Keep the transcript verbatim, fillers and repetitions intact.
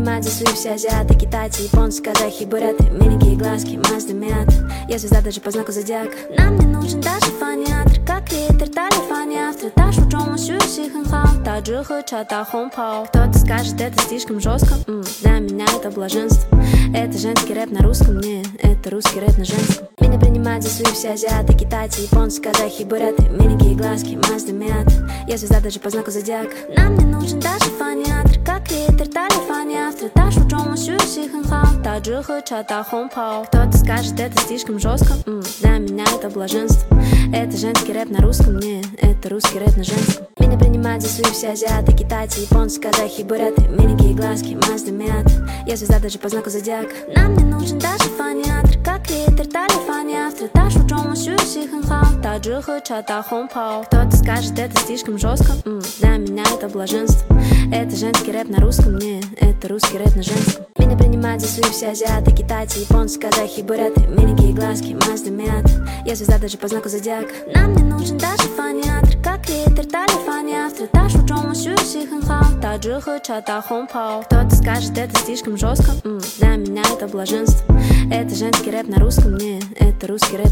принимать за свои все азиаты, китайцы, японцы, казахи, буряты. Миленькие глазки, Мазда, Миата. Я звезда даже по знаку зодиака. Нам не нужен даже фониатор, как литр, дали фониатор. 大树中我学习很好，打折喝茶大红袍。Кто-то скажет, это слишком жестко, М, для меня это блаженство. Это женский рэп на русском, не, это русский рэп на женском. Меня принимают за свои все азиаты, китайцы, японцы, казахи, буряты. Миленькие глазки, Мазда, Миата. Я звезда даже по знаку зодиака. Нам не нужен даже фониатор, как литр, дали фониатор. 大树中我学习很好，打折喝茶大红袍。Кто-то скажет, это слишком жестко, М, для меня это блаженство. Это женский рэп на русском, не, это русский рэп на женском. Меня принимают за свои все азиаты, китайцы, японцы, казахи, буряты. Миленькие глазки, Мазда, Миата. Я звезда даже по знаку зодиака. Нам не нужен даже фониатор, как литр, дали фониатор. 大树中我学习很好，打折喝茶大红袍。Кто-то скажет, это слишком жестко, М, для меня это блаженство. Это женский рэп на русском, не, это русский рэп на женском. Меня принимают за свои все азиаты, китайцы, японцы, казахи, буряты. Миленькие глазки, Мазда, Миата. Я звезда даже по знаку зодиака. Нам не нужен даже фониатор, как литр, дали фониатор. 大树中我学习很好，打折喝茶大红袍。Кто-то скажет, это слишком жестко, М, для меня это блаженство. Это женский рэп на русском, не, это русский рэп.